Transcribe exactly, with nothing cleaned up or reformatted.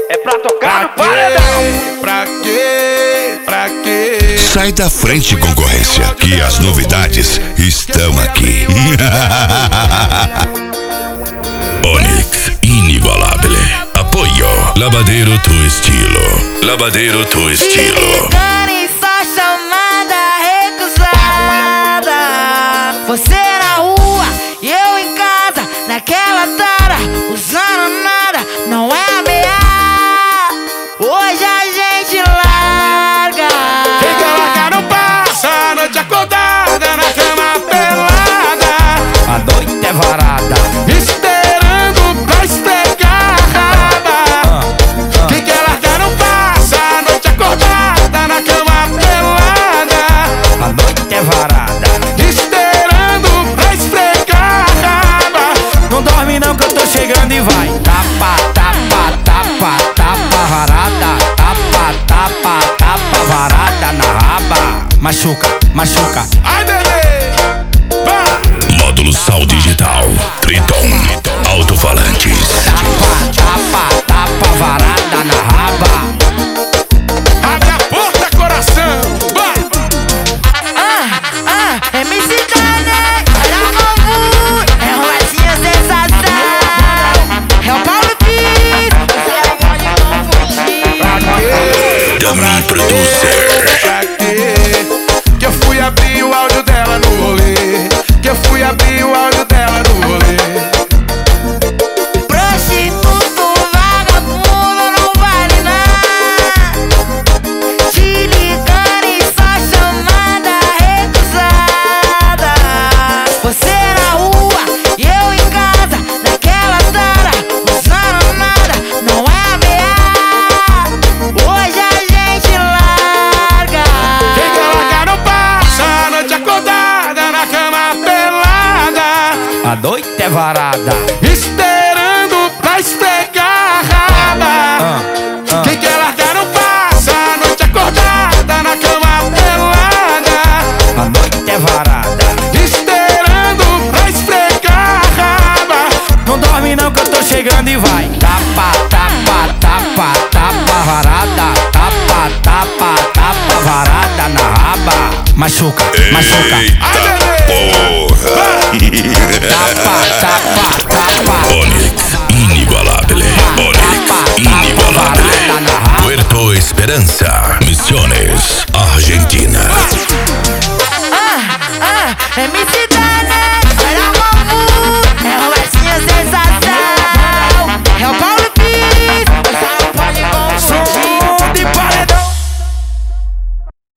É pra tocar no paredão. Pra quê? Pra quê? Sai da frente, concorrência, que as novidades estão aqui. Onix, inigualável. Apoio. Lavadeiro tu estilo. Lavadeiro tu estilo. Só chamada recusada. Você na rua e eu em casa, naquela tara, usando nada, não é ameaça. Hoje a gente larga. Quem quer largar não passa a noite acordada na cama pelada. A noite é varada. Esperando pra esfregar a raba. Quem quer largar não passa a noite acordada na cama pelada. A noite é varada. Esperando pra esfregar a raba. Não dorme não que eu tô chegando e vai. Tapa, tapa, tapa, tapa varada. Tapa, tapa, tapa varada na raba. Machuca, machuca. Ai, bebê, vai. Módulo Sal Digital. Triton. Alto-falantes. Tapa, tapa, tapa varada na raba. Abre a porta, coração, vai. Ah, ah, M C Dani, olha o novo, é Roletinha sensação. É o Paulo Pires, você pode não fugir. Dami Producer. Pra quê? Que eu fui abrir o áudio dela no rolê. Que eu fui abrir o áudio dela no rolê. Prostituto, vagabundo, não vale nada. Te ligando e só chamada recusada. Você na rua e eu em casa, naquela tara, usando nada, não é ameaça. Hoje a gente larga. Quem quer largar não passa a noite acordada na cama pelada. A noite é varada. Esperando pra esfregar a raba. Quem quer largar não passa a noite acordada na cama pelada. A noite é varada. Esperando pra esfregar a raba. Não dorme não que eu tô chegando e vai. Tapa, tapa, tapa, tapa varada. Tapa, tapa, tapa varada na raba. Machuca, machuca. Eita porra. Tapa, tapa, tapa. Onix, inigualável. Onix, inigualável. Puerto Esperança, Misiones, Argentina. Ah, ah, M C Dani.